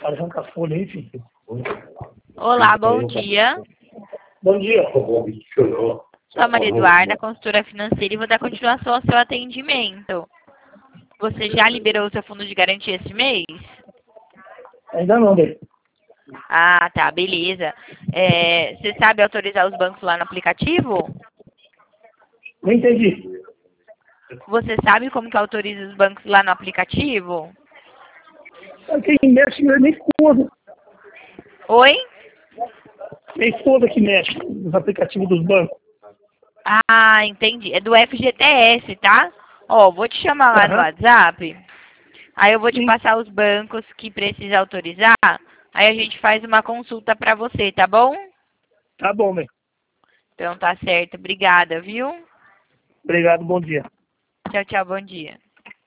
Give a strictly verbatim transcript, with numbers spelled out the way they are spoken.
arranca a folha aí, filho. Olá, bom dia. Bom dia. Sou a Maria Eduarda, consultora financeira, e vou dar continuação ao seu atendimento. Você já liberou o seu fundo de garantia esse mês? Ainda não, Bê. Ah, tá, beleza. É, você sabe autorizar os bancos lá no aplicativo? Não entendi. Você sabe como que autoriza os bancos lá no aplicativo? Quem mexe não é minha esposa. Oi? Minha esposa que mexe nos aplicativos dos bancos. Ah, entendi. É do F G T S, tá? Ó, vou te chamar lá no Aham. WhatsApp. Aí eu vou te Sim. passar os bancos que precisa autorizar. Aí a gente faz uma consulta pra você, tá bom? Tá bom, Bê. Então tá certo. Obrigada, viu? Obrigado, bom dia. Tchau, tchau, bom dia.